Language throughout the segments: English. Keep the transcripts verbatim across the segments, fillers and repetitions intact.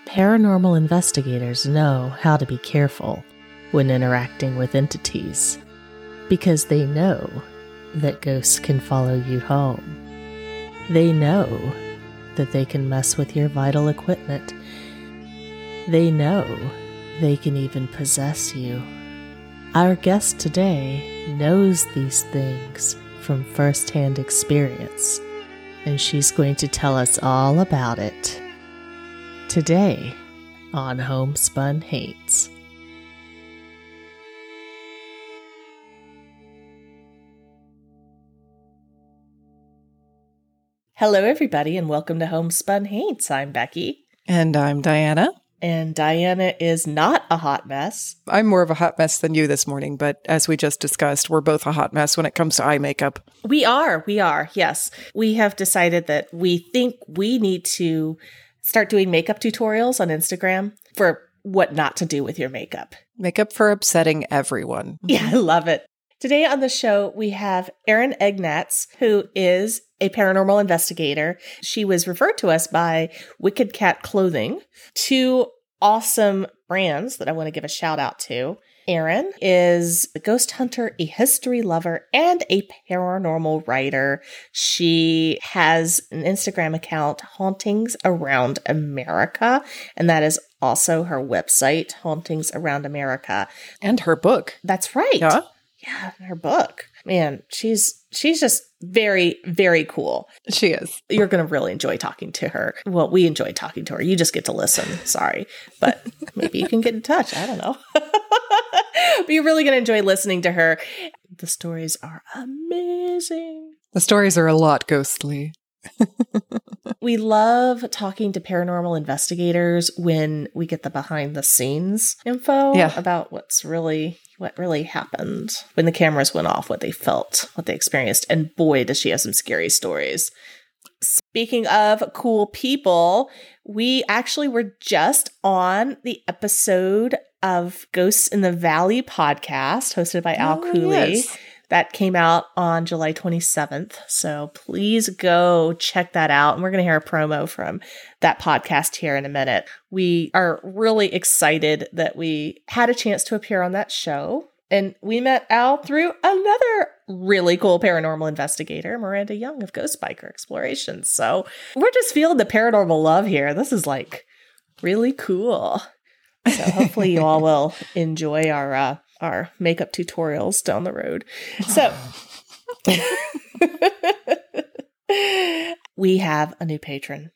Paranormal investigators know how to be careful when interacting with entities because they know that ghosts can follow you home. They know that they can mess with your vital equipment. They know they can even possess you. Our guest today knows these things from first-hand experience, and she's going to tell us all about it today on Homespun Haints. Hello, everybody, and welcome to Homespun Haints. I'm Becky. And I'm Diana. And Diana is not a hot mess. I'm more of a hot mess than you this morning, but as we just discussed, we're both a hot mess when it comes to eye makeup. We are. We are. Yes. We have decided that we think we need to start doing makeup tutorials on Instagram for what not to do with your makeup. Makeup for upsetting everyone. Yeah, I love it. Today on the show, we have Erin Egnatz, who is a paranormal investigator. She was referred to us by Wicked Cat Clothing, two awesome brands that I want to give a shout out to. Erin is a ghost hunter, a history lover, and a paranormal writer. She has an Instagram account, Hauntings Around America, and that is also her website, Hauntings Around America. And her book. That's right. Yeah. Yeah, her book. Man, she's she's just very, very cool. She is. You're going to really enjoy talking to her. Well, we enjoy talking to her. You just get to listen. Sorry. But maybe you can get in touch. I don't know. But you're really going to enjoy listening to her. The stories are amazing. The stories are a lot ghostly. We love talking to paranormal investigators when we get the behind the scenes info yeah. about what's really, what really happened when the cameras went off, what they felt, what they experienced. And boy, does she have some scary stories. Speaking of cool people, we actually were just on the episode of Ghosts in the Valley podcast hosted by Al oh, Cooley. Yes. That came out on July twenty-seventh. So please go check that out. And we're going to hear a promo from that podcast here in a minute. We are really excited that we had a chance to appear on that show. And we met Al through another really cool paranormal investigator, Miranda Young of Ghost Biker Explorations. So we're just feeling the paranormal love here. This is like really cool. So hopefully you all will enjoy our uh, our makeup tutorials down the road. So we have a new patron.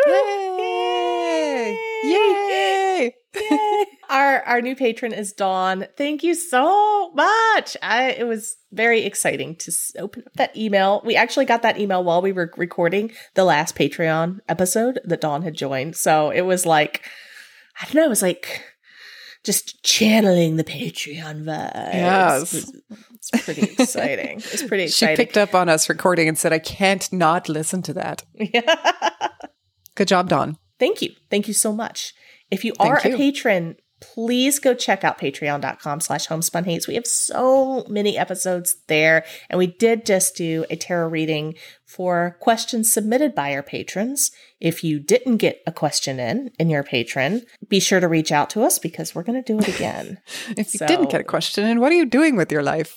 Yay! Yay! Yay! Our our new patron is Dawn. Thank you so much. I it was very exciting to open up that email. We actually got that email while we were recording the last Patreon episode that Dawn had joined. So it was like, I don't know, it was like just channeling the Patreon vibes. Yes. It's, it's pretty exciting. It's pretty exciting. She picked up on us recording and said, I can't not listen to that. Yeah. Good job, Dawn. Thank you. Thank you so much. If you Thank are you. a patron, please go check out patreon.com slash homespun hates. We have so many episodes there. And we did just do a tarot reading for questions submitted by our patrons. If you didn't get a question in, in your patron, be sure to reach out to us because we're going to do it again. If you So- didn't get a question in, what are you doing with your life?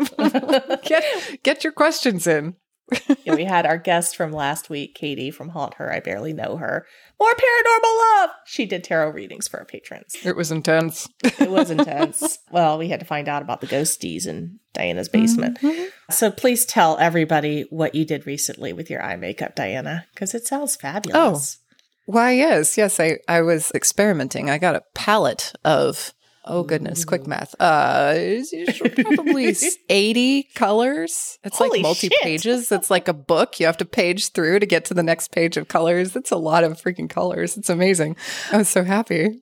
get, get your questions in. Yeah, we had our guest from last week, Katie from Haunt Her. I Barely Know Her. More paranormal love. She did tarot readings for our patrons. It was intense. It was intense. Well, we had to find out about the ghosties in Diana's basement. Mm-hmm. So please tell everybody what you did recently with your eye makeup, Diana, because it sounds fabulous. Why, yes. Yes, I, I was experimenting. I got a palette of, oh goodness, quick math. Uh, probably eighty colors. It's Holy like multi-pages. It's like a book. You have to page through to get to the next page of colors. It's a lot of freaking colors. It's amazing. I was so happy.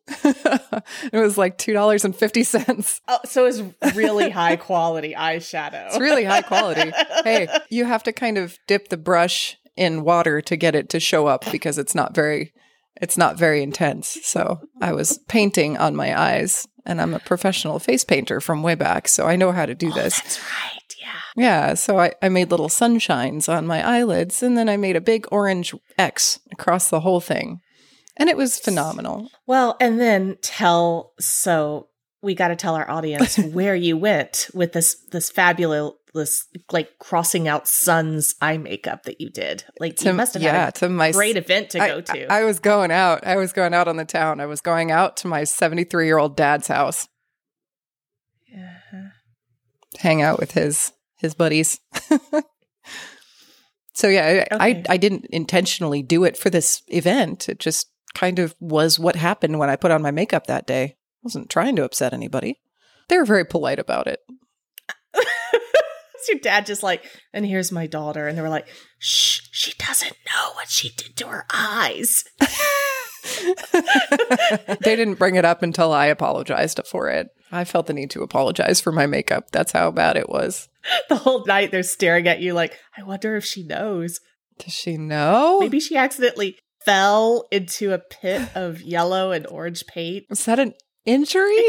It was like two dollars and fifty cents. Oh, so it's really high quality eyeshadow. It's really high quality. Hey, you have to kind of dip the brush in water to get it to show up because it's not very, it's not very intense. So I was painting on my eyes, and I'm a professional face painter from way back, so I know how to do Oh, this. that's right. Yeah. Yeah, so I, I made little sunshines on my eyelids, and then I made a big orange X across the whole thing. And it was phenomenal. Well, and then tell, so we got to tell our audience where you went with this, this fabulous, like crossing out sun's eye makeup that you did. Like to, you must have yeah, had a to my, great event to I, go to. I, I was going out. I was going out on the town. I was going out to my seventy-three-year-old dad's house. Uh-huh. Hang out with his his buddies. So yeah, I, Okay. I I didn't intentionally do it for this event. It just kind of was what happened when I put on my makeup that day. I wasn't trying to upset anybody. They were very polite about it. Your dad just like, and here's my daughter. And they were like, shh, she doesn't know what she did to her eyes. They didn't bring it up until I apologized for it. I felt the need to apologize for my makeup. That's how bad it was. The whole night they're staring at you like, I wonder if she knows. Does she know? Maybe she accidentally fell into a pit of yellow and orange paint. Was that an injury?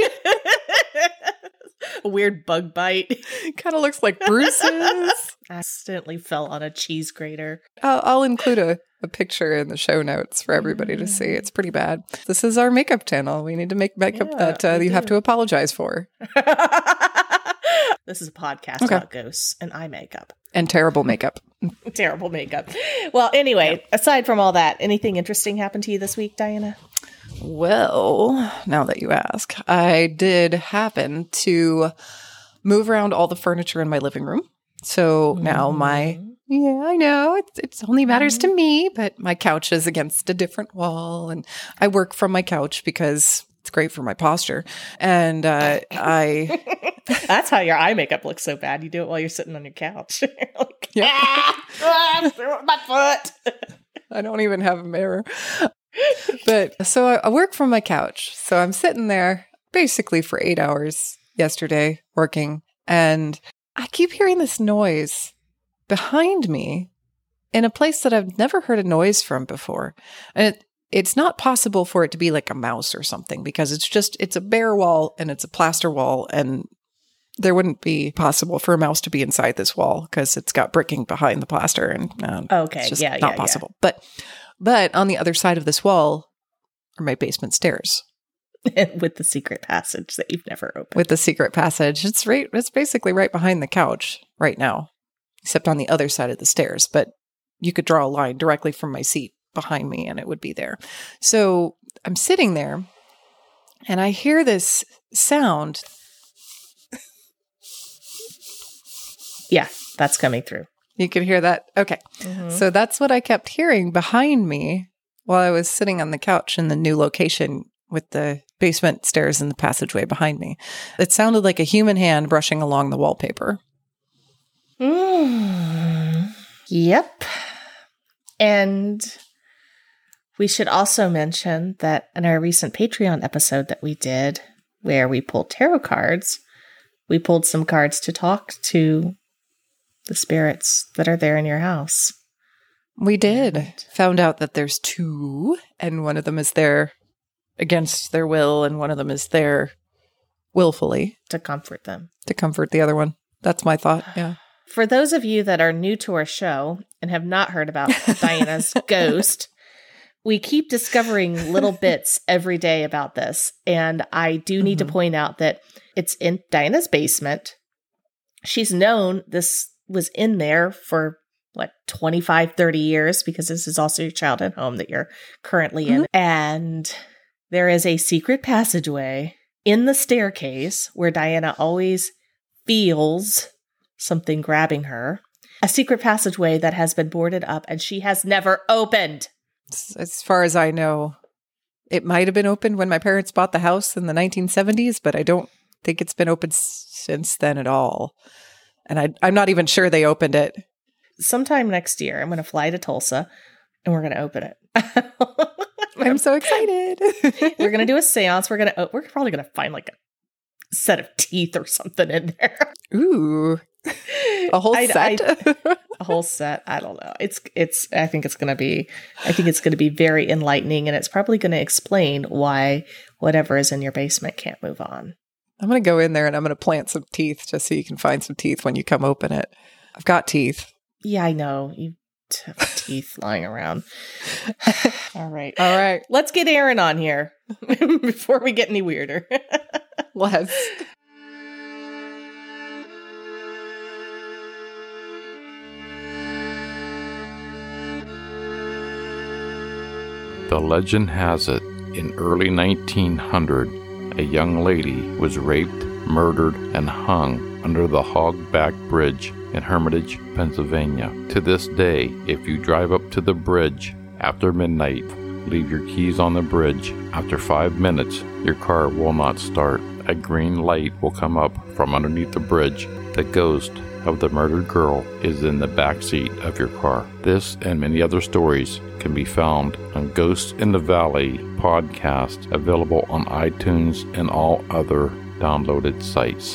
A weird bug bite. Kind of looks like bruises. Accidentally fell on a cheese grater. I'll, I'll include a, a picture in the show notes for everybody to see. It's pretty bad. This is our makeup channel. We need to make makeup Yeah, that uh, we you do. have to apologize for. This is a podcast Okay. about ghosts and eye makeup. And terrible makeup. Terrible makeup. Well, anyway, aside from all that, anything interesting happened to you this week, Diana? Well, now that you ask, I did happen to move around all the furniture in my living room. So now my, yeah, I know, it, it only matters to me, but my couch is against a different wall. And I work from my couch because it's great for my posture. And uh, I... That's how your eye makeup looks so bad. You do it while you're sitting on your couch. You're like, Yeah. ah, ah, my foot. I don't even have a mirror. But so I, I work from my couch. So I'm sitting there basically for eight hours yesterday working. And I keep hearing this noise behind me in a place that I've never heard a noise from before. And it, it's not possible for it to be like a mouse or something because it's just, it's a bare wall and it's a plaster wall. And there wouldn't be possible for a mouse to be inside this wall because it's got bricking behind the plaster. And uh, Okay, it's just yeah, not yeah, possible. Yeah. But But on the other side of this wall are my basement stairs. With the secret passage that you've never opened. With the secret passage. It's right it's basically right behind the couch right now. Except on the other side of the stairs. But you could draw a line directly from my seat behind me and it would be there. So I'm sitting there and I hear this sound. Yeah, that's coming through. You could hear that? Okay. Mm-hmm. So that's what I kept hearing behind me while I was sitting on the couch in the new location with the basement stairs and the passageway behind me. It sounded like a human hand brushing along the wallpaper. Mm. Yep. And we should also mention that in our recent Patreon episode that we did, where we pulled tarot cards, we pulled some cards to talk to the spirits that are there in your house. We did. And Found out that there's two, and one of them is there against their will, and one of them is there willfully to comfort them. to comfort the other one. That's my thought. Yeah. For those of you that are new to our show and have not heard about Diana's ghost, we keep discovering little bits every day about this. And I do need Mm-hmm. to point out that it's in Diana's basement. She's known this was in there for what, twenty-five, thirty years, because this is also your childhood home that you're currently in. Mm-hmm. And there is a secret passageway in the staircase where Diana always feels something grabbing her. A secret passageway that has been boarded up and she has never opened. As far as I know, it might have been opened when my parents bought the house in the nineteen seventies, but I don't think it's been open since then at all. And I, I'm not even sure they opened it. Sometime next year, I'm going to fly to Tulsa and we're going to open it. I'm so excited. We're going to do a seance. We're going to, we're probably going to find like a set of teeth or something in there. Ooh, a whole I, set. I, a whole set. I don't know. It's, it's, I think it's going to be, I think it's going to be very enlightening, and it's probably going to explain why whatever is in your basement can't move on. I'm going to go in there and I'm going to plant some teeth just so you can find some teeth when you come open it. I've got teeth. Yeah, I know. You t- teeth lying around. All right. All right. Let's get Erin on here before we get any weirder. Let's. The legend has it, in early nineteen hundred, a young lady was raped, murdered, and hung under the Hogback Bridge in Hermitage, Pennsylvania. To this day, if you drive up to the bridge after midnight, leave your keys on the bridge, after five minutes, your car will not start. A green light will come up from underneath the bridge. The ghost of the murdered girl is in the back seat of your car. This and many other stories can be found on Ghosts in the Valley podcast, available on iTunes and all other downloaded sites.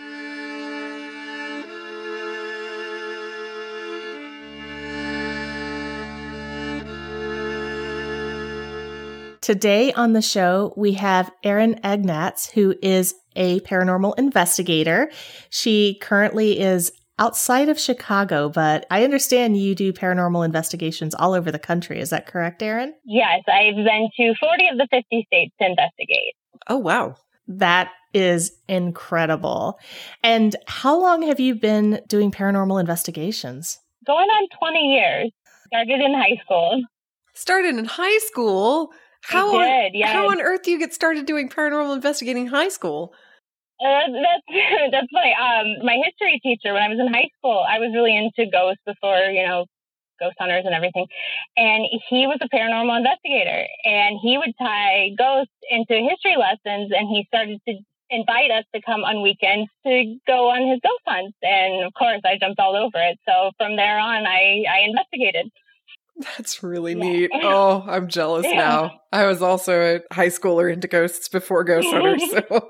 Today on the show, we have Erin Ignatz, who is a paranormal investigator. She currently is outside of Chicago, but I understand you do paranormal investigations all over the country. Is that correct, Erin? Yes, I've been to forty of the fifty states to investigate. Oh, wow. That is incredible. And how long have you been doing paranormal investigations? Going on twenty years. Started in high school. Started in high school? How I on, did, yes. How on earth do you get started doing paranormal investigating in high school? Uh, that's that's funny. Um, my history teacher, when I was in high school, I was really into ghosts before, you know, ghost hunters and everything. And he was a paranormal investigator, and he would tie ghosts into history lessons, and he started to invite us to come on weekends to go on his ghost hunts. And of course, I jumped all over it. So from there on, I, I investigated. That's really Yeah. neat. Oh, I'm jealous Yeah. now. I was also a high schooler into ghosts before Ghost Hunters, so...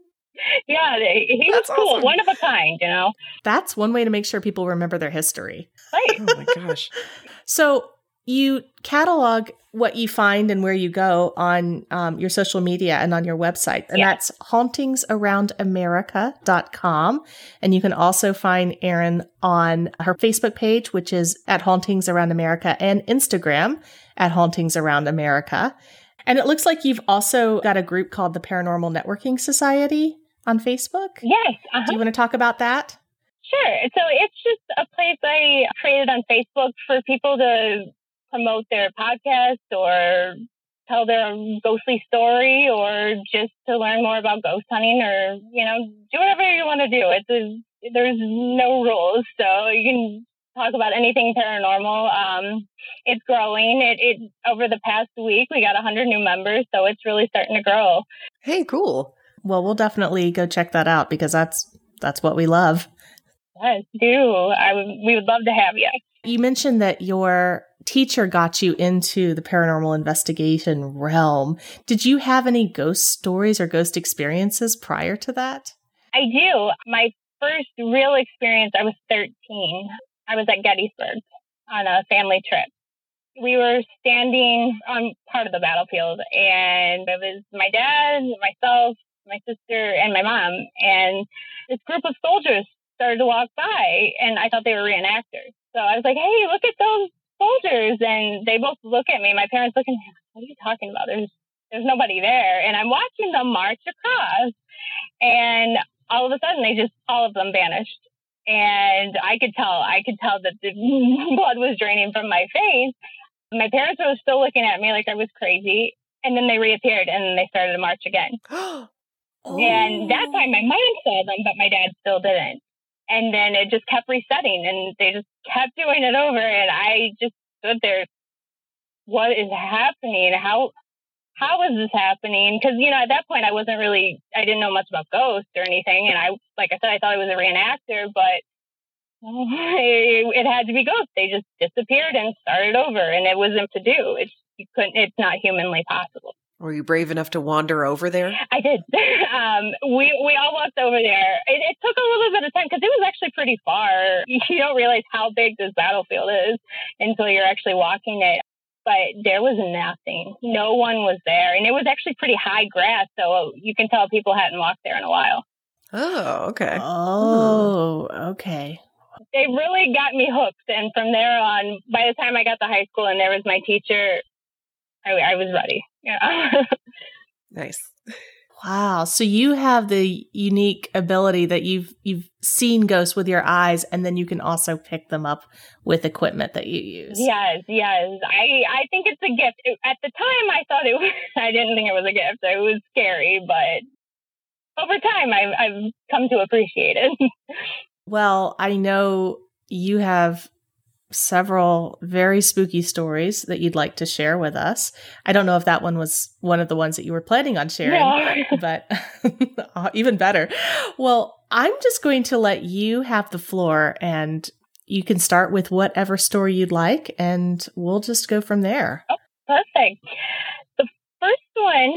Yeah, he was That's cool. awesome. One of a kind, you know? That's one way to make sure people remember their history. Right. Oh my gosh. So you catalog what you find and where you go on um, your social media and on your website. And Yeah. that's hauntings around america dot com. And you can also find Erin on her Facebook page, which is at Hauntings Around America, and Instagram at Hauntings Around America. And it looks like you've also got a group called the Paranormal Networking Society on Facebook. Yes. Uh-huh. Do you want to talk about that? Sure. So it's just a place I created on Facebook for people to promote their podcast or tell their ghostly story or just to learn more about ghost hunting or, you know, do whatever you want to do. It's a, there's no rules. So you can talk about anything paranormal. Um, it's growing. It, it over the past week, we got one hundred new members. So it's really starting to grow. Hey, cool. Well, we'll definitely go check that out because that's that's what we love. Yes, do. I would, we would love to have you. You mentioned that your teacher got you into the paranormal investigation realm. Did you have any ghost stories or ghost experiences prior to that? I do. My first real experience, I was thirteen. I was at Gettysburg on a family trip. We were standing on part of the battlefield, and it was my dad, myself, my sister, and my mom. And this group of soldiers started to walk by, and I thought they were reenactors. So I was like, hey, look at those soldiers. And they both look at me. My parents look at me, what are you talking about? There's there's nobody there. And I'm watching them march across. And all of a sudden, they just, all of them vanished. And I could tell, I could tell that the blood was draining from my face. My parents were still looking at me like I was crazy. And then they reappeared and they started to march again. Oh. And that time my mom saw them, but my dad still didn't. And then it just kept resetting and they just kept doing it over. And I just stood there. What is happening? How, how is this happening? Because, you know, at that point I wasn't really, I didn't know much about ghosts or anything. And I, like I said, I thought I was a reenactor, but it, it had to be ghosts. They just disappeared and started over, and it wasn't to do. It's, you couldn't, it's not humanly possible. Were you brave enough to wander over there? I did. um, we we all walked over there. It, it took a little bit of time because it was actually pretty far. You don't realize how big this battlefield is until you're actually walking it. But there was nothing. No one was there. And it was actually pretty high grass, so you can tell people hadn't walked there in a while. Oh, okay. Oh, okay. they really got me hooked. And from there on, by the time I got to high school and there was my teacher, I, I was ready. Yeah. Nice. Wow. So you have the unique ability that you've you've seen ghosts with your eyes, and then you can also pick them up with equipment that you use. Yes, yes. I, I think it's a gift. It, at the time, I thought it was, I didn't think it was a gift. It was scary, but over time, I've, I've come to appreciate it. Well, I know you have several very spooky stories that you'd like to share with us. I don't know if that one was one of the ones that you were planning on sharing, No. but even better. Well, I'm just going to let you have the floor, and you can start with whatever story you'd like, and we'll just go from there. Oh, perfect. The first one,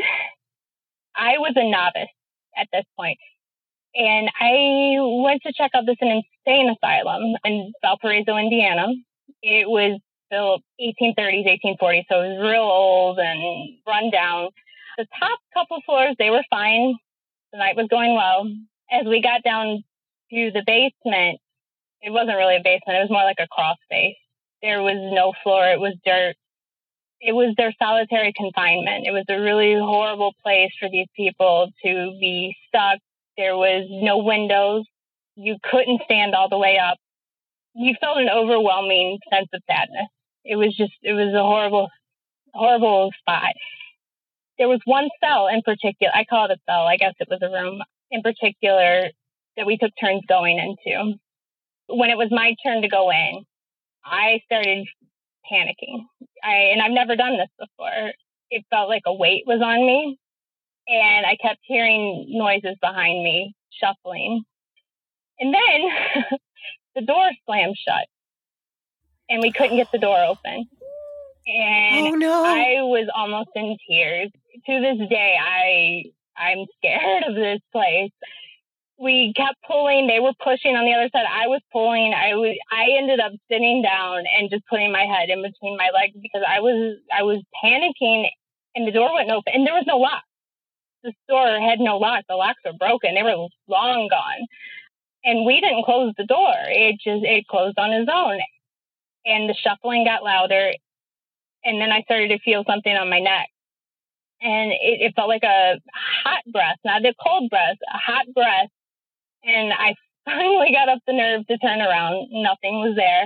I was a novice at this point, and I went to check out this insane asylum in Valparaiso, Indiana. It was built eighteen thirties, eighteen forties, so it was real old and run down. The top couple floors, they were fine. The night was going well. As we got down to the basement, it wasn't really a basement. It was more like a crawl space. There was no floor. It was dirt. It was their solitary confinement. It was a really horrible place for these people to be stuck. There was no windows. You couldn't stand all the way up. You felt an overwhelming sense of sadness. It was just, it was a horrible, horrible spot. There was one cell in particular. I call it a cell. I guess it was a room in particular that we took turns going into. When it was my turn to go in, I started panicking. I, and I've never done this before. It felt like a weight was on me. And I kept hearing noises behind me, shuffling. And then the door slammed shut. And we couldn't get the door open. And Oh, no. I was almost in tears. To this day, I, I'm scared of this place. We kept pulling. They were pushing on the other side. I was pulling. I was, I ended up sitting down and just putting my head in between my legs because I was, I was panicking, and the door wouldn't open, and there was no lock. The store had no lock. The locks were broken. They were long gone. And we didn't close the door. It just, it closed on its own. And the shuffling got louder. And then I started to feel something on my neck. And it, it felt like a hot breath, not a cold breath, a hot breath. And I finally got up the nerve to turn around. Nothing was there.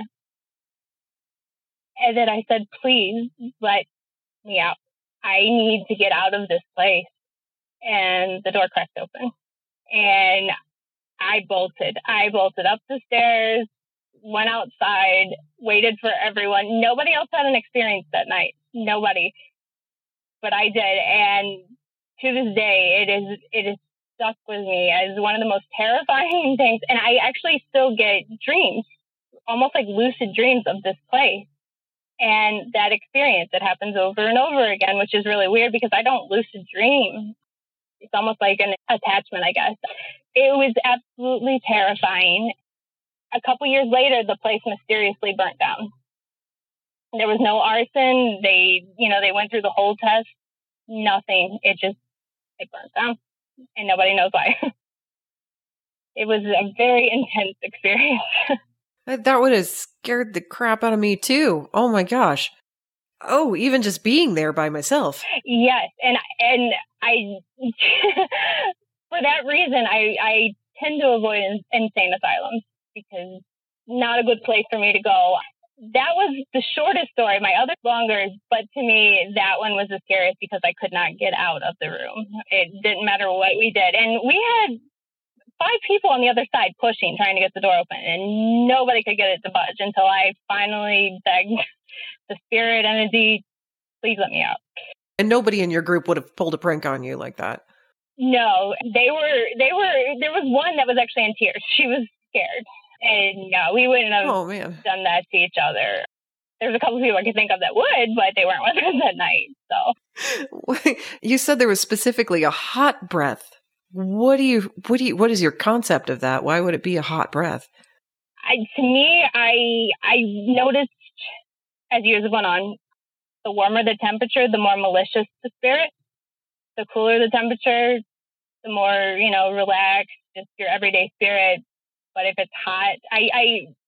And then I said, please let me out. I need to get out of this place. And the door cracked open. And I bolted. I bolted up the stairs, went outside, waited for everyone. Nobody else had an experience that night. Nobody. But I did. And to this day, it is it is stuck with me as one of the most terrifying things. And I actually still get dreams, almost like lucid dreams of this place. And that experience, it happens over and over again, which is really weird because I don't lucid dream. It's almost like an attachment, I guess. It was absolutely terrifying. A couple years later, the place mysteriously burnt down. There was no arson. They, you know, they went through the whole test. Nothing. It just, it burnt down. And nobody knows why. It was a very intense experience. That would have scared the crap out of me too. Oh my gosh. Oh, even just being there by myself. Yes. And, and I, for that reason, I, I tend to avoid in, insane asylums because not a good place for me to go. That was the shortest story. My other longer, but to me, that one was the scariest because I could not get out of the room. It didn't matter what we did. And we had five people on the other side pushing, trying to get the door open, and nobody could get it to budge until I finally begged the spirit entity, please let me out. And nobody in your group would have pulled a prank on you like that. No, they were, they were, there was one that was actually in tears. She was scared. And no, we wouldn't have oh, man. done that to each other. There's a couple of people I could think of that would, but they weren't with us that night. So you said there was specifically a hot breath. What do you, what do you, what is your concept of that? Why would it be a hot breath? I, to me, I, I noticed as years went on, the warmer the temperature, the more malicious the spirit. The cooler the temperature, the more, you know, relaxed, just your everyday spirit. But if it's hot, I, I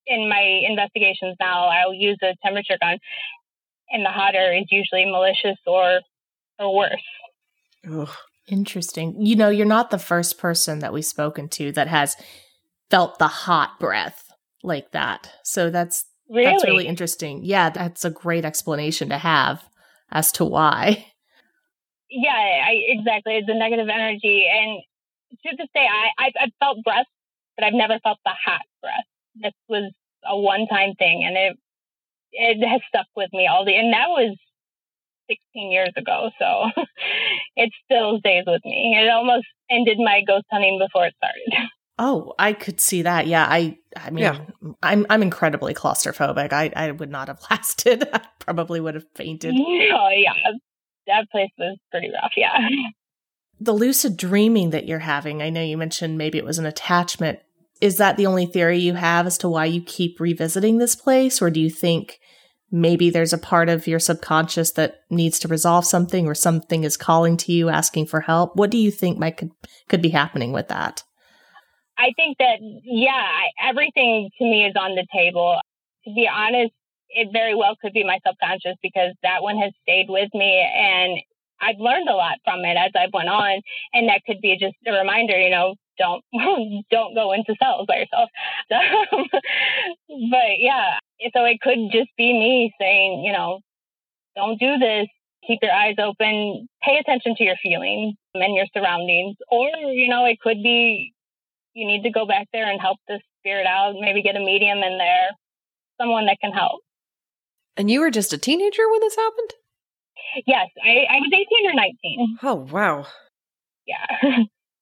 in my investigations now, I'll use a temperature gun, and the hotter is usually malicious or or worse. Ugh. Interesting. You know, you're not the first person that we've spoken to that has felt the hot breath like that. So that's Really? that's really interesting. Yeah, that's a great explanation to have as to why. Yeah, I, exactly. It's a negative energy. And to this day, I, I've, I've felt breath, but I've never felt the hot breath. This was a one-time thing, and it it has stuck with me all the, and that was sixteen years ago, so it still stays with me. It almost ended my ghost hunting before it started. Oh, I could see that. Yeah, I I mean, Yeah. I'm I'm incredibly claustrophobic. I, I would not have lasted. I probably would have fainted. Oh, yeah. That place was pretty rough, yeah. The lucid dreaming that you're having, I know you mentioned maybe it was an attachment. Is that the only theory you have as to why you keep revisiting this place? Or do you think maybe there's a part of your subconscious that needs to resolve something, or something is calling to you, asking for help? What do you think might could, could be happening with that? I think that, yeah, I, everything to me is on the table. To be honest, it very well could be my subconscious, because that one has stayed with me, and I've learned a lot from it as I've went on. And that could be just a reminder, you know, don't don't go into cells by yourself. So, but yeah, so it could just be me saying, you know, don't do this. Keep your eyes open. Pay attention to your feelings and your surroundings. Or, you know, it could be you need to go back there and help this spirit out. Maybe get a medium in there, someone that can help. And you were just a teenager when this happened? Yes, I, I was eighteen or nineteen. Oh, wow. Yeah.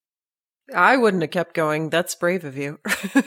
I wouldn't have kept going. That's brave of you.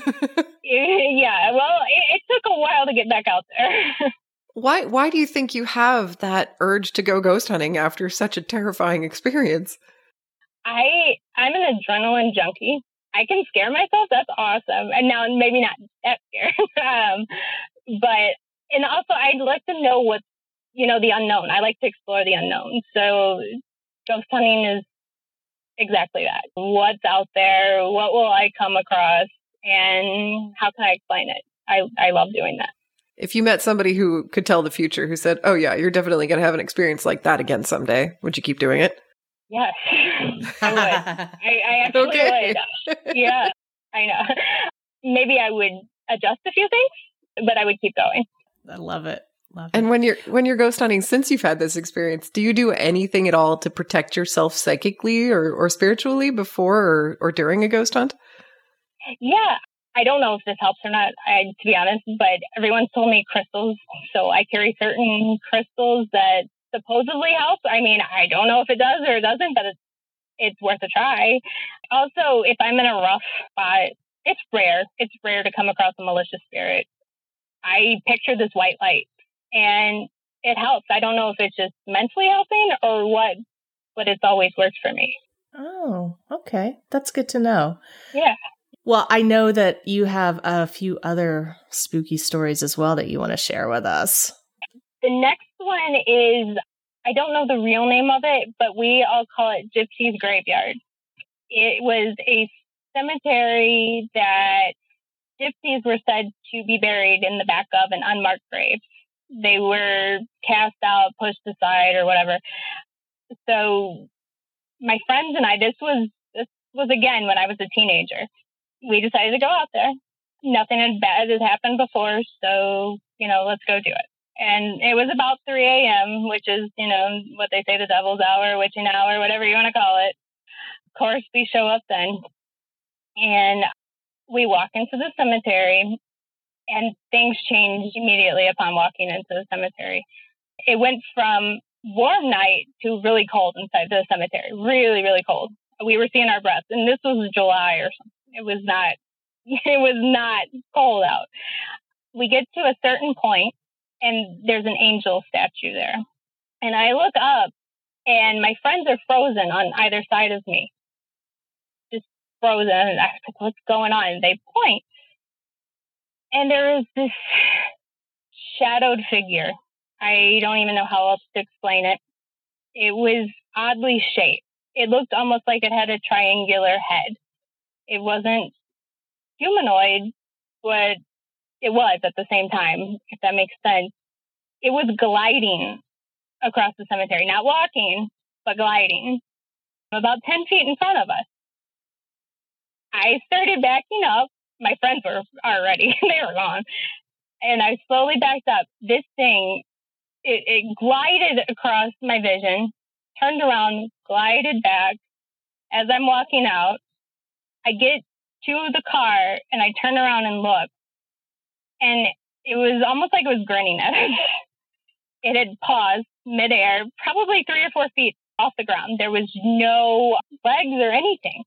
Yeah, well, it, it took a while to get back out there. Why Why do you think you have that urge to go ghost hunting after such a terrifying experience? I, I'm an adrenaline junkie. I can scare myself. That's awesome. And now maybe not that scared. um, but, and also I'd like to know what's, you know, the unknown. I like to explore the unknown. So ghost hunting is exactly that. What's out there? What will I come across? And how can I explain it? I, I love doing that. If you met somebody who could tell the future, who said, oh yeah, you're definitely going to have an experience like that again someday, would you keep doing it? Yes, I would. I, I actually Okay. would. Yeah, I know. Maybe I would adjust a few things, but I would keep going. I love it. Love it. And when you're when you're ghost hunting, since you've had this experience, do you do anything at all to protect yourself psychically or, or spiritually before or, or during a ghost hunt? Yeah, I don't know if this helps or not, I, to be honest, but everyone's told me crystals. So I carry certain crystals that supposedly help. I mean, I don't know if it does or it doesn't, but it's, it's worth a try. Also, if I'm in a rough spot, it's rare. It's rare to come across a malicious spirit. I picture this white light, and it helps. I don't know if it's just mentally helping or what, but it's always worked for me. Oh, okay. That's good to know. Yeah. Well, I know that you have a few other spooky stories as well that you want to share with us. The next one is, I don't know the real name of it, but we all call it Gypsy's Graveyard. It was a cemetery that gypsies were said to be buried in the back of an unmarked grave. They were cast out, pushed aside, or whatever. So my friends and I, this was this was again when I was a teenager. We decided to go out there. Nothing as bad has happened before, so, you know, let's go do it. And it was about three a.m., which is, you know, what they say, the devil's hour, witching hour, whatever you want to call it. Of course, we show up then. And we walk into the cemetery, and things changed immediately upon walking into the cemetery. It went from warm night to really cold inside the cemetery. Really, really cold. We were seeing our breath. And this was July or something. It was not, it was not cold out. We get to a certain point, and there's an angel statue there. And I look up, and my friends are frozen on either side of me. Just frozen. And I was like, what's going on? And they point. And there is this shadowed figure. I don't even know how else to explain it. It was oddly shaped. It looked almost like it had a triangular head. It wasn't humanoid, but it was at the same time, if that makes sense. It was gliding across the cemetery, not walking, but gliding, about ten feet in front of us. I started backing up. My friends were already, they were gone. And I slowly backed up. This thing, it, it glided across my vision, turned around, glided back. As I'm walking out, I get to the car and I turn around and look. And it was almost like it was grinning at us. It had paused midair, probably three or four feet off the ground. There was no legs or anything.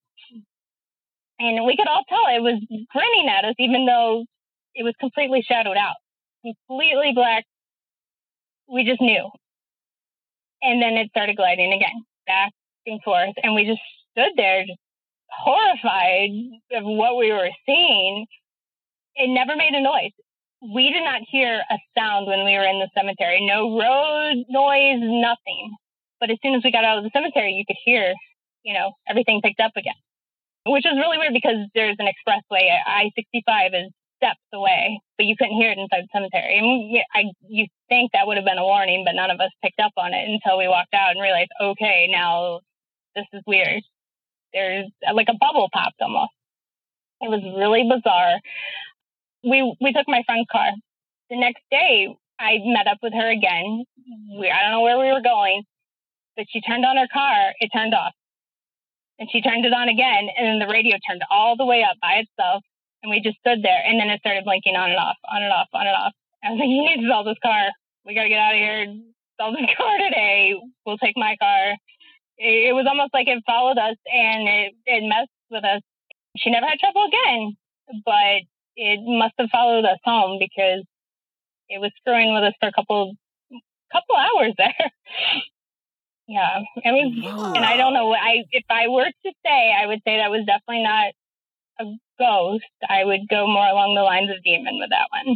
And we could all tell it was grinning at us, even though it was completely shadowed out, completely black. We just knew. And then it started gliding again, back and forth. And we just stood there, just horrified of what we were seeing. It never made a noise. We did not hear a sound when we were in the cemetery. No road noise, nothing. But as soon as we got out of the cemetery, you could hear, you know, everything picked up again. Which is really weird because there's an expressway. I sixty-five is steps away, but you couldn't hear it inside the cemetery. I mean, I, you think that would have been a warning, but none of us picked up on it until we walked out and realized, okay, now this is weird. There's like a bubble popped almost. It was really bizarre. We we took my friend's car. The next day, I met up with her again. We, I don't know where we were going, but she turned on her car. It turned off. And she turned it on again, and then the radio turned all the way up by itself, and we just stood there, and then it started blinking on and off, on and off, on and off. I was like, you need to sell this car. We got to get out of here. Sell this car today. We'll take my car. It, it was almost like it followed us, and it, it messed with us. She never had trouble again, but it must have followed us home because it was screwing with us for a couple, couple hours there. Yeah, I mean, wow. And I don't know. I if I were to say, I would say that was definitely not a ghost. I would go more along the lines of demon with that one.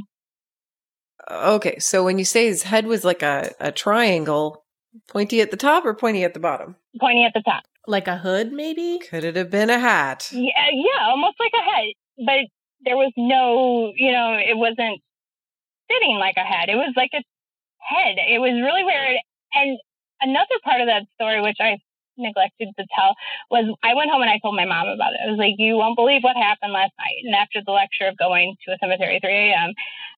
Okay, so when you say his head was like a, a triangle, pointy at the top or pointy at the bottom? Pointy at the top. Like a hood, maybe? Could it have been a hat? Yeah, yeah, almost like a hat. But there was no, you know, it wasn't sitting like a hat. It was like a head. It was really weird. And another part of that story, which I neglected to tell, was I went home and I told my mom about it. I was like, you won't believe what happened last night. And after the lecture of going to a cemetery at three a.m.,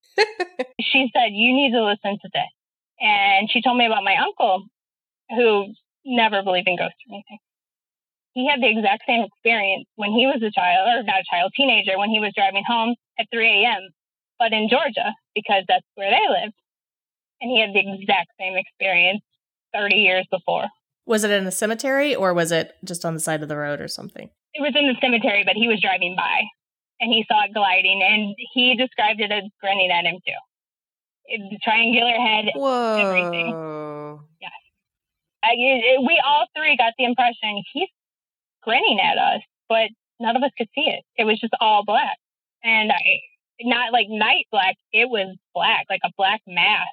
she said, you need to listen to this. And she told me about my uncle, who never believed in ghosts or anything. He had the exact same experience when he was a child, or not a child, teenager, when he was driving home at three a.m., but in Georgia, because that's where they lived. And he had the exact same experience thirty years before. Was it in a cemetery or was it just on the side of the road or something? It was in the cemetery, but he was driving by and he saw it gliding and he described it as grinning at him too. It, the triangular head, Whoa. Everything. Yes. I, it, we all three got the impression he's grinning at us, but none of us could see it. It was just all black. And I, not like night black, it was black, like a black mass.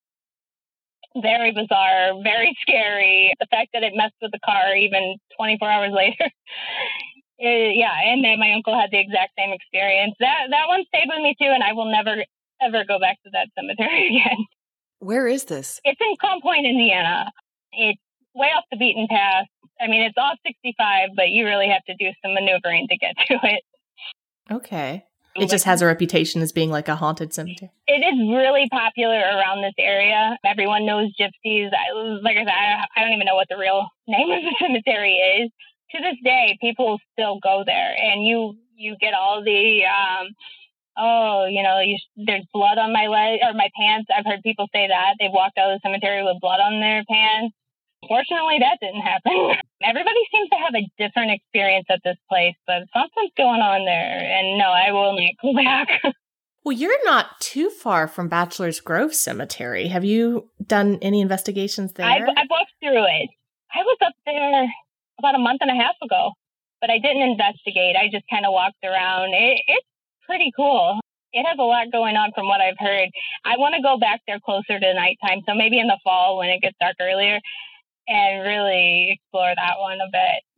Very bizarre, very scary. The fact that it messed with the car even twenty-four hours later. it, yeah, and then my uncle had the exact same experience. That that one stayed with me too, and I will never, ever go back to that cemetery again. Where is this? It's in Crown Point, Indiana. It's way off the beaten path. I mean, it's off sixty-five, but you really have to do some maneuvering to get to it. Okay. It just has a reputation as being like a haunted cemetery. It is really popular around this area. Everyone knows gypsies. I, like I said, I, I don't even know what the real name of the cemetery is. To this day, people still go there, and you you get all the um, oh, you know, you, there's blood on my leg or my pants. I've heard people say that they've walked out of the cemetery with blood on their pants. Fortunately, that didn't happen. Everybody seems to have a different experience at this place, but something's going on there. And no, I will not go back. Well, you're not too far from Bachelor's Grove Cemetery. Have you done any investigations there? I've, I've walked through it. I was up there about a month and a half ago, but I didn't investigate. I just kind of walked around. It, it's pretty cool. It has a lot going on from what I've heard. I want to go back there closer to nighttime, so maybe in the fall when it gets dark earlier, and really explore that one a bit.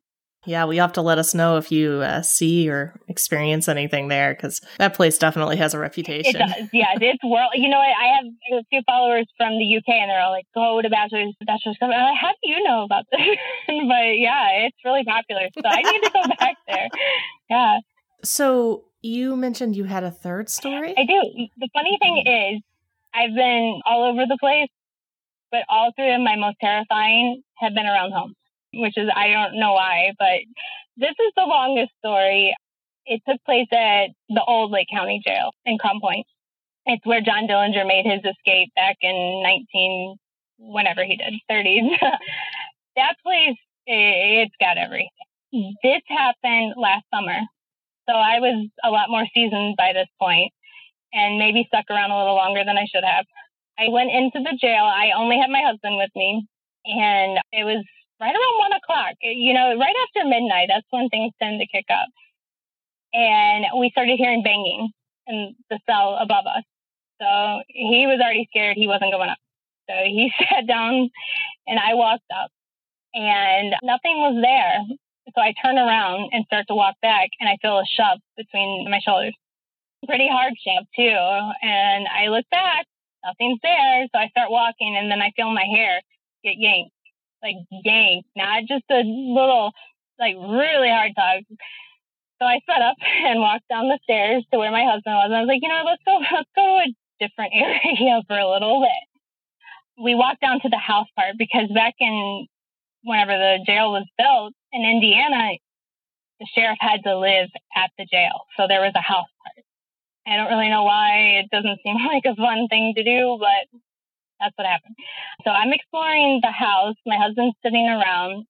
Yeah, well, you have to let us know if you uh, see or experience anything there, because that place definitely has a reputation. It does, yeah. It's world. You know, I have a few followers from the U K, and they're all like, "Go to Bachelor's, Bachelor's." I'm like, how do you know about this? But yeah, it's really popular, so I need to go back there. Yeah. So you mentioned you had a third story? I do. The funny thing is, I've been all over the place, but all three of my most terrifying have been around home, which is, I don't know why, but this is the longest story. It took place at the old Lake County Jail in Crown Point. It's where John Dillinger made his escape back in nineteen, whenever he did, thirties. That place, it's got everything. This happened last summer. So I was a lot more seasoned by this point and maybe stuck around a little longer than I should have. I went into the jail. I only had my husband with me, and it was right around one o'clock. You know, right after midnight, that's when things tend to kick up. And we started hearing banging in the cell above us. So he was already scared. He wasn't going up. So he sat down, and I walked up, and nothing was there. So I turn around and start to walk back, and I feel a shove between my shoulders. Pretty hard shove, too. And I look back, nothing's there. So I start walking, and then I feel my hair get yanked, like yanked, not just a little, like really hard tug. So I sped up and walked down the stairs to where my husband was. And I was like, you know, let's go, let's go to a different area for a little bit. We walked down to the house part because back in whenever the jail was built in Indiana, the sheriff had to live at the jail. So there was a house part. I don't really know why. It doesn't seem like a fun thing to do, but that's what happened. So I'm exploring the house. My husband's sitting around.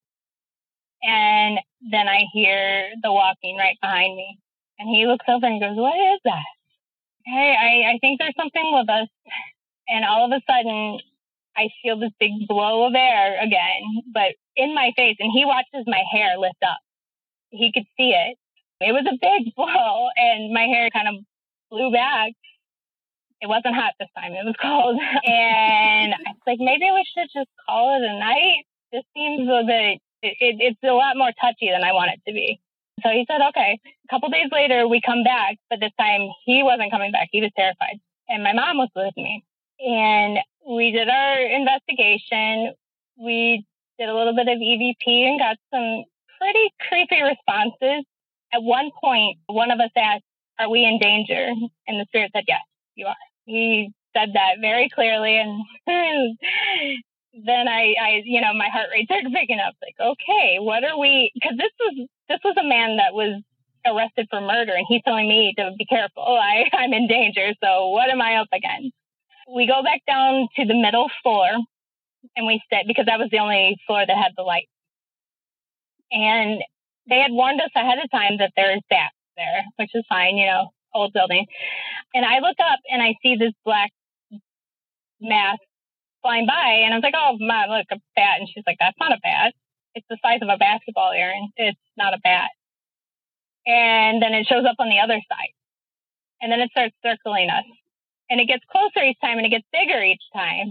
And then I hear the walking right behind me. And he looks over and goes, what is that? Hey, I, I think there's something with us. And all of a sudden, I feel this big blow of air again, but in my face. And he watches my hair lift up. He could see it. It was a big blow, and my hair kind of blew back. It wasn't hot this time. It was cold. And I was like, maybe we should just call it a night. This seems a bit, it, it, it's a lot more touchy than I want it to be. So he said, okay. A couple days later, we come back, but this time he wasn't coming back. He was terrified. And my mom was with me. And we did our investigation. We did a little bit of E V P and got some pretty creepy responses. At one point, one of us asked, are we in danger? And the spirit said, yes, you are. He said that very clearly. And then I, I, you know, my heart rate started picking up. Like, okay, what are we? Because this was this was a man that was arrested for murder, and he's telling me to be careful. I, I'm in danger. So what am I up against? We go back down to the middle floor, and we sit because that was the only floor that had the light. And they had warned us ahead of time that there's bats there, which is fine, you know, old building. And I look up and I see this black mass flying by, and I was like, oh, Mom, look, a bat. And she's like, that's not a bat. It's the size of a basketball, Erin. It's not a bat. And then it shows up on the other side. And then it starts circling us. And it gets closer each time, and it gets bigger each time.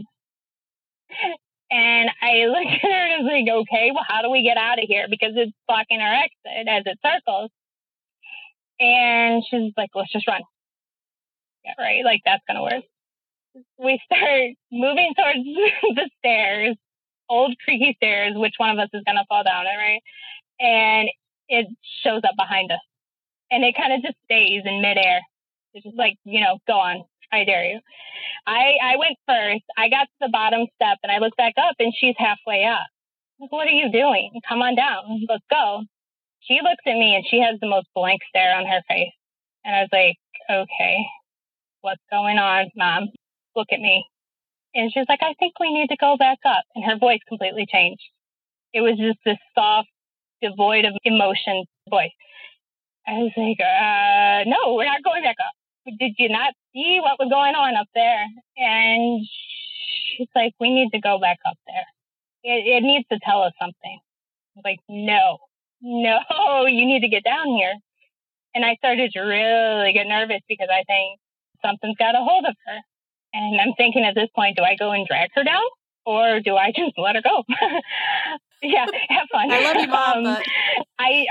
And I look at her and I was like, okay, well, how do we get out of here? Because it's blocking our exit as it circles. And she's like, let's just run. Yeah, right? Like, that's going to work. We start moving towards the stairs, old creaky stairs, which one of us is going to fall down it, right? And it shows up behind us. And it kind of just stays in midair. It's just like, you know, go on. I dare you. I, I went first. I got to the bottom step, and I look back up, and she's halfway up. Like, what are you doing? Come on down. Let's go. She looks at me, and she has the most blank stare on her face. And I was like, okay, what's going on, Mom? Look at me. And she's like, I think we need to go back up. And her voice completely changed. It was just this soft, devoid of emotion voice. I was like, uh, no, we're not going back up. Did you not see what was going on up there? And she's like, we need to go back up there. It, it needs to tell us something. I was like, no, no, you need to get down here. And I started to really get nervous because I think something's got a hold of her. And I'm thinking at this point, do I go and drag her down, or do I just let her go? Yeah, have fun. I love you, Mom. Um, but... I,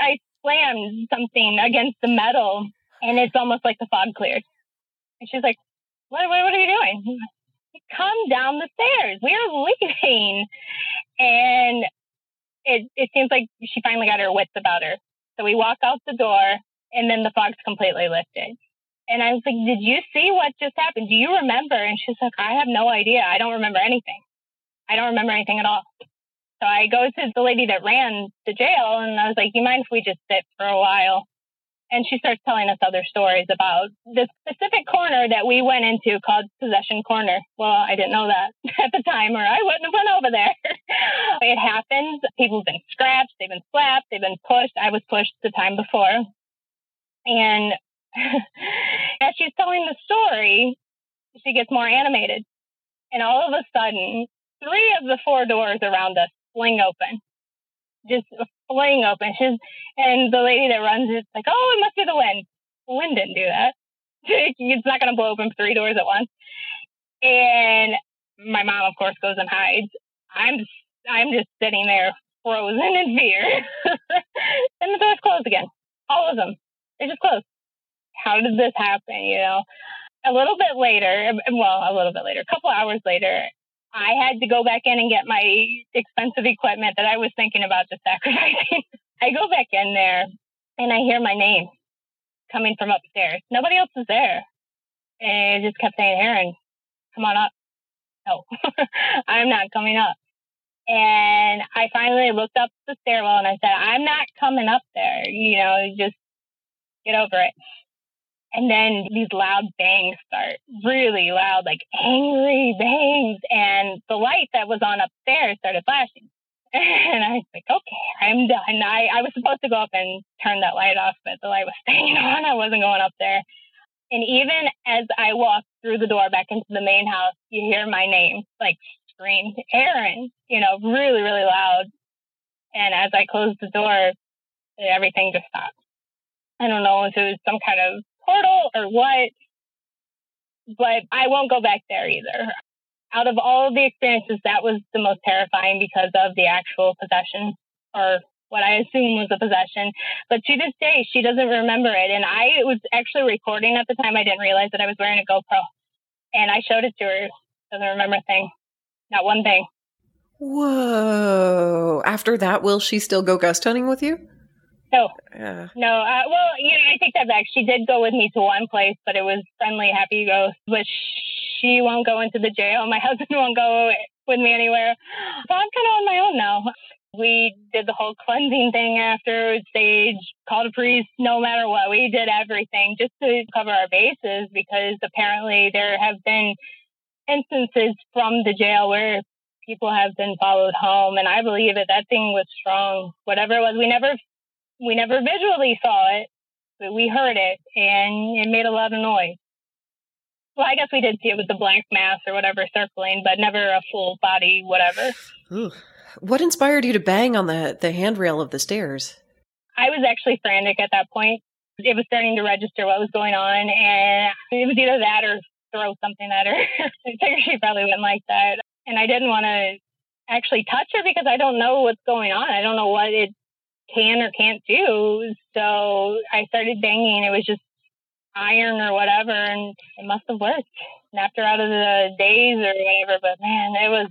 something against the metal, and it's almost like the fog cleared. And she's like, what, what, what are you doing? Like, come down the stairs. We are leaving. And it, it seems like she finally got her wits about her. So we walk out the door, and then the fog's completely lifted. And I was like, did you see what just happened? Do you remember? And she's like, I have no idea. I don't remember anything. I don't remember anything at all. So I go to the lady that ran the jail, and I was like, you mind if we just sit for a while? And she starts telling us other stories about this specific corner that we went into called Possession Corner. Well, I didn't know that at the time, or I wouldn't have went over there. It happens. People have been scratched. They've been slapped. They've been pushed. I was pushed the time before. And as she's telling the story, she gets more animated. And all of a sudden, three of the four doors around us fling open. Just fling open. She's, and the lady that runs it's like, oh, it must be the wind. The wind didn't do that. It's not going to blow open three doors at once. And my mom, of course, goes and hides. I'm just, I'm just sitting there frozen in fear. And the doors close again. All of them. They just closed. How did this happen? You know, a little bit later, well, a little bit later, a couple hours later, I had to go back in and get my expensive equipment that I was thinking about just sacrificing. I go back in there and I hear my name coming from upstairs. Nobody else was there. And it just kept saying, Erin, come on up. No, I'm not coming up. And I finally looked up the stairwell and I said, I'm not coming up there. You know, just get over it. And then these loud bangs start, really loud, like angry bangs. And the light that was on upstairs started flashing. And I was like, okay, I'm done. I, I was supposed to go up and turn that light off, but the light was staying on. I wasn't going up there. And even as I walked through the door back into the main house, you hear my name, like screamed, Erin, you know, really, really loud. And as I closed the door, everything just stopped. I don't know if it was some kind of portal or what, but I won't go back there either. Out of all of the experiences, that was the most terrifying because of the actual possession, or what I assume was a possession. But to this day, she doesn't remember it. And I was actually recording at the time. I didn't realize that I was wearing a GoPro. And I showed it to her. Doesn't remember a thing. Not one thing. Whoa. After that, will she still go ghost hunting with you? No. Yeah. No. Uh, well, you know, I take that back. She did go with me to one place, but it was friendly, happy ghost. But she won't go into the jail. My husband won't go with me anywhere. So I'm kind of on my own now. We did the whole cleansing thing after stage, called a priest, no matter what. We did everything just to cover our bases because apparently there have been instances from the jail where people have been followed home. And I believe that that thing was strong. Whatever it was, we never, we never visually saw it, but we heard it and it made a lot of noise. Well, I guess we did see it with the black mass or whatever circling, but never a full body, whatever. Ooh. What inspired you to bang on the, the handrail of the stairs? I was actually frantic at that point. It was starting to register what was going on, and it was either that or throw something at her. I figured she probably wouldn't like that. And I didn't want to actually touch her because I don't know what's going on. I don't know what it can or can't do. So I started banging. It was just iron or whatever, and it must have worked. Snapped her out of the daze or whatever, but man, it was...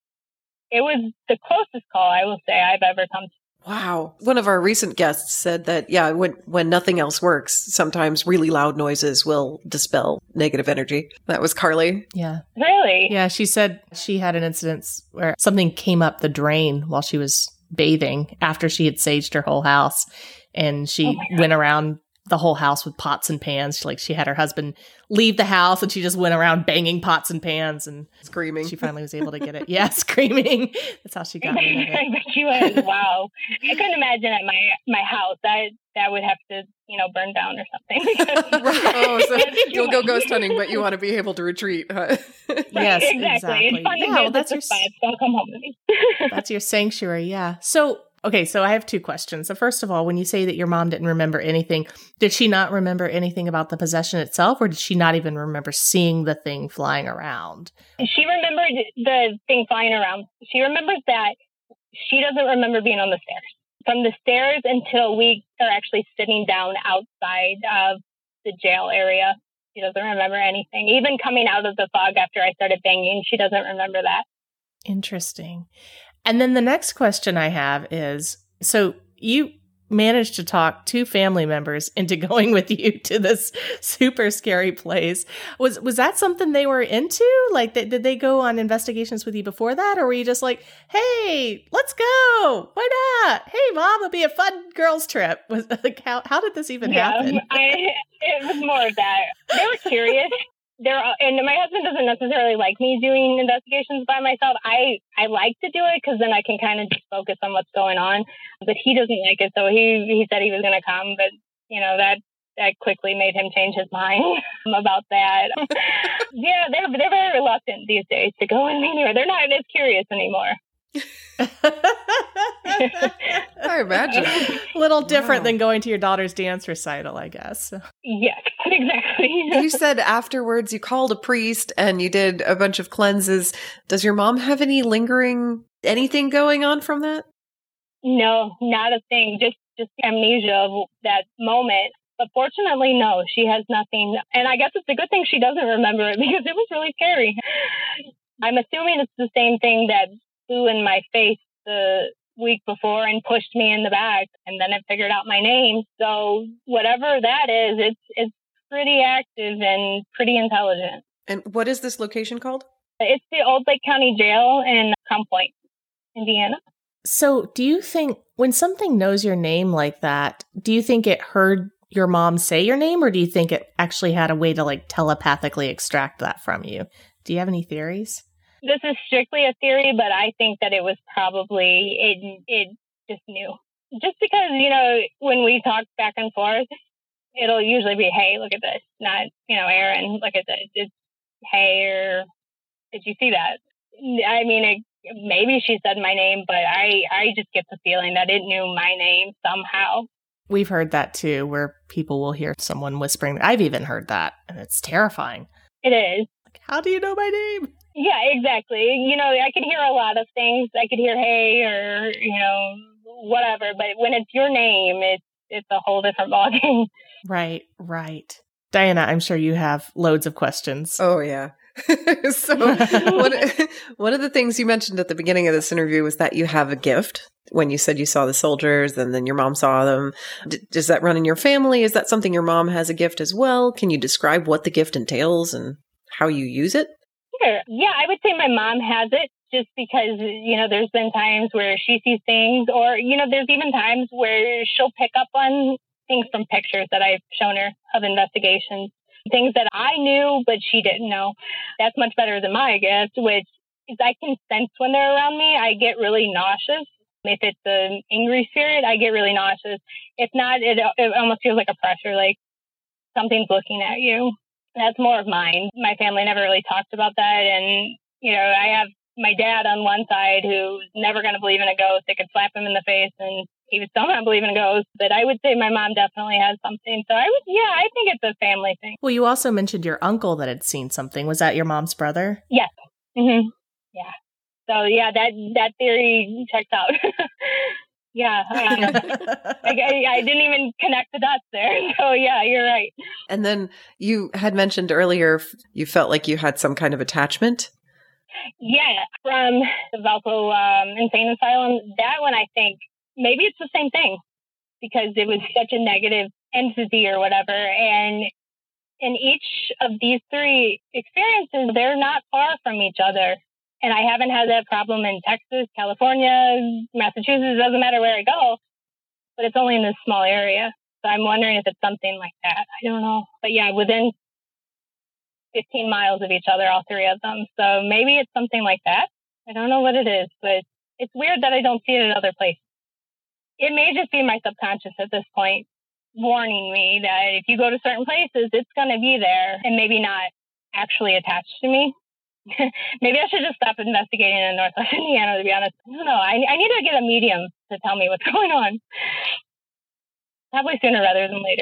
It was the closest call, I will say, I've ever come to. Wow. One of our recent guests said that, yeah, when, when nothing else works, sometimes really loud noises will dispel negative energy. That was Carly. Yeah. Really? Yeah, she said she had an incident where something came up the drain while she was bathing after she had saged her whole house. And she oh went around the whole house with pots and pans. She, like she had her husband leave the house and she just went around banging pots and pans and screaming. She finally was able to get it. Yeah, screaming. That's how she got rid of it. I bet she was. Wow. I couldn't imagine at my my house that that would have to, you know, burn down or something. Right. Oh, so you'll go ghost hunting, but you want to be able to retreat, huh? Yes, exactly. exactly. It's fun yeah, to well, that's your spots. Don't come home with me. That's your sanctuary. Yeah. So. Okay, so I have two questions. So first of all, when you say that your mom didn't remember anything, did she not remember anything about the possession itself, or did she not even remember seeing the thing flying around? She remembered the thing flying around. She remembers that. She doesn't remember being on the stairs. from the stairs until we are actually sitting down outside of the jail area. She doesn't remember anything. Even coming out of the fog after I started banging, she doesn't remember that. Interesting. And then the next question I have is, so you managed to talk two family members into going with you to this super scary place. Was was that something they were into? Like, th- did they go on investigations with you before that? Or were you just like, hey, let's go. Why not? Hey, Mom, it'll be a fun girls trip. Was like, how, how did this even yeah, happen? I, it was more of that. They were curious. There, and my husband doesn't necessarily like me doing investigations by myself. I, I like to do it because then I can kind of just focus on what's going on. But he doesn't like it, so he he said he was going to come. But you know that that quickly made him change his mind about that. Yeah, they're they're very reluctant these days to go with me anywhere. They're not as curious anymore. I imagine. A little different wow. than going to your daughter's dance recital, I guess. Yes, exactly. You said afterwards you called a priest and you did a bunch of cleanses. Does your mom have any lingering anything going on from that? No, not a thing. Just just amnesia of that moment. But fortunately, no, she has nothing. And I guess it's a good thing she doesn't remember it because it was really scary. I'm assuming it's the same thing that flew in my face the week before and pushed me in the back, and then it figured out my name. So whatever that is, it's it's pretty active and pretty intelligent. And what is this location called? It's the Old Lake County Jail in Crown Point, Indiana. So do you think when something knows your name like that, do you think it heard your mom say your name, or do you think it actually had a way to like telepathically extract that from you? Do you have any theories? This is strictly a theory, but I think that it was probably, it it just knew. Just because, you know, when we talk back and forth, it'll usually be, hey, look at this. Not, you know, Aaron, look at this. It's, hey, or did you see that? I mean, it, maybe she said my name, but I, I just get the feeling that it knew my name somehow. We've heard that too, where people will hear someone whispering. I've even heard that, and it's terrifying. It is. Like, how do you know my name? Yeah, exactly. You know, I could hear a lot of things. I could hear hey or, you know, whatever. But when it's your name, it's it's a whole different ballgame. Right, right. Diana, I'm sure you have loads of questions. Oh, yeah. So one, one of the things you mentioned at the beginning of this interview was that you have a gift. When you said you saw the soldiers and then your mom saw them. D- does that run in your family? Is that something your mom has a gift as well? Can you describe what the gift entails and how you use it? Sure. Yeah, I would say my mom has it just because, you know, there's been times where she sees things or, you know, there's even times where she'll pick up on things from pictures that I've shown her of investigations, things that I knew, but she didn't know. That's much better than my gift, which is I can sense when they're around me. I get really nauseous. If it's an angry spirit, I get really nauseous. If not, it, it almost feels like a pressure, like something's looking at you. That's more of mine. My family never really talked about that. And, you know, I have my dad on one side who's never going to believe in a ghost. They could slap him in the face and he would still not believe in a ghost. But I would say my mom definitely has something. So I would, yeah, I think it's a family thing. Well, you also mentioned your uncle that had seen something. Was that your mom's brother? Yes. Mm-hmm. Yeah. So, yeah, that, that theory checks out. Yeah, uh, I, I, I didn't even connect the dots there. So, yeah, you're right. And then you had mentioned earlier you felt like you had some kind of attachment. Yeah, from the Valpo um, Insane Asylum. That one, I think, maybe it's the same thing because it was such a negative entity or whatever. And in each of these three experiences, they're not far from each other. And I haven't had that problem in Texas, California, Massachusetts. It doesn't matter where I go, but it's only in this small area. So I'm wondering if it's something like that. I don't know. But yeah, within fifteen miles of each other, all three of them. So maybe it's something like that. I don't know what it is, but it's weird that I don't see it in other places. It may just be my subconscious at this point warning me that if you go to certain places, it's going to be there and maybe not actually attached to me. Maybe I should just stop investigating in Northwest Indiana, to be honest. I don't know. I, I need to get a medium to tell me what's going on. Probably sooner rather than later.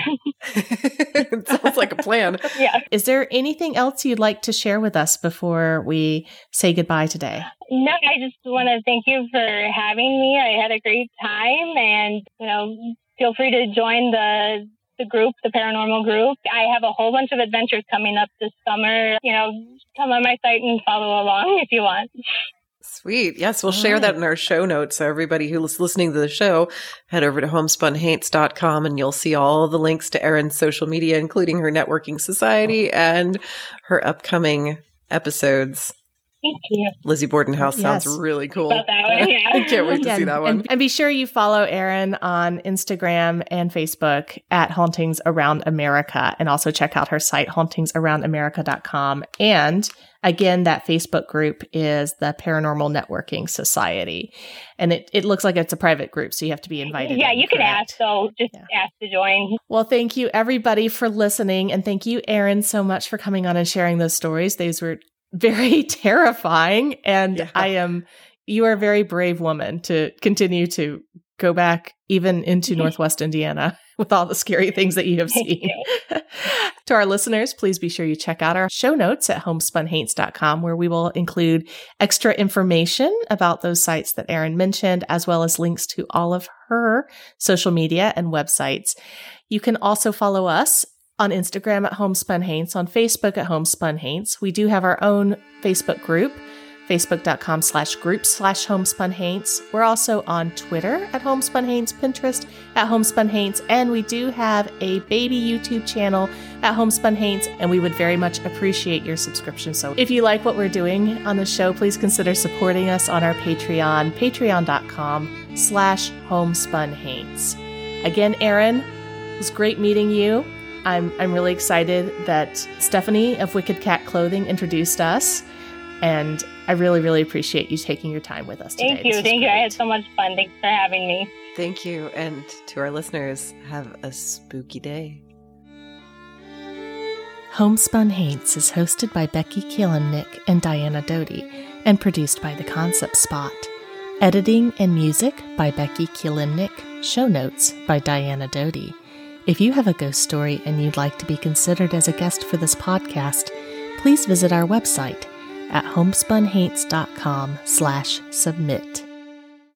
It sounds like a plan. Yeah. Is there anything else you'd like to share with us before we say goodbye today? No, I just want to thank you for having me. I had a great time, and, you know, feel free to join the the group, the paranormal group. I have a whole bunch of adventures coming up this summer. You know, come on my site and follow along if you want. Sweet. Yes, we'll share that in our show notes. So everybody who's listening to the show, head over to homespun haints dot com and you'll see all the links to Erin's social media, including her networking society and her upcoming episodes. Thank you. Lizzie Borden House sounds Yes. really cool. About that one, yeah. I can't wait to Yeah, see that one. And, and be sure you follow Erin on Instagram and Facebook at Hauntings Around America, and also check out her site, hauntings around america dot com. And again, that Facebook group is the Paranormal Networking Society. And it, it looks like it's a private group, so you have to be invited. Yeah, in, you can correct? ask, so just Yeah. ask to join. Well, thank you everybody for listening. And thank you, Erin, so much for coming on and sharing those stories. These were very terrifying. And Yeah. I am, you are a very brave woman to continue to go back even into Northwest Indiana with all the scary things that you have Thank seen. you. To our listeners, please be sure you check out our show notes at homespun haints dot com, where we will include extra information about those sites that Erin mentioned, as well as links to all of her social media and websites. You can also follow us on Instagram at Homespun Haints, on Facebook at Homespun Haints. We do have our own Facebook group, facebook.com slash group slash Homespun Haints. We're also on Twitter at Homespun Haints, Pinterest at Homespun Haints, and we do have a baby YouTube channel at Homespun Haints, and we would very much appreciate your subscription. So if you like what we're doing on the show, please consider supporting us on our Patreon, patreon.com slash Homespun Haints. Again, Erin, it was great meeting you. I'm I'm really excited that Stephanie of Wicked Cat Clothing introduced us, and I really, really appreciate you taking your time with us today. Thank you. This was Thank you. I had great. so much fun. Thanks for having me. Thank you. And to our listeners, have a spooky day. Homespun Haints is hosted by Becky Kielimnick and Diana Doty, and produced by The Concept Spot. Editing and music by Becky Kielimnick. Show notes by Diana Doty. If you have a ghost story and you'd like to be considered as a guest for this podcast, please visit our website at homespun haints dot com slash submit.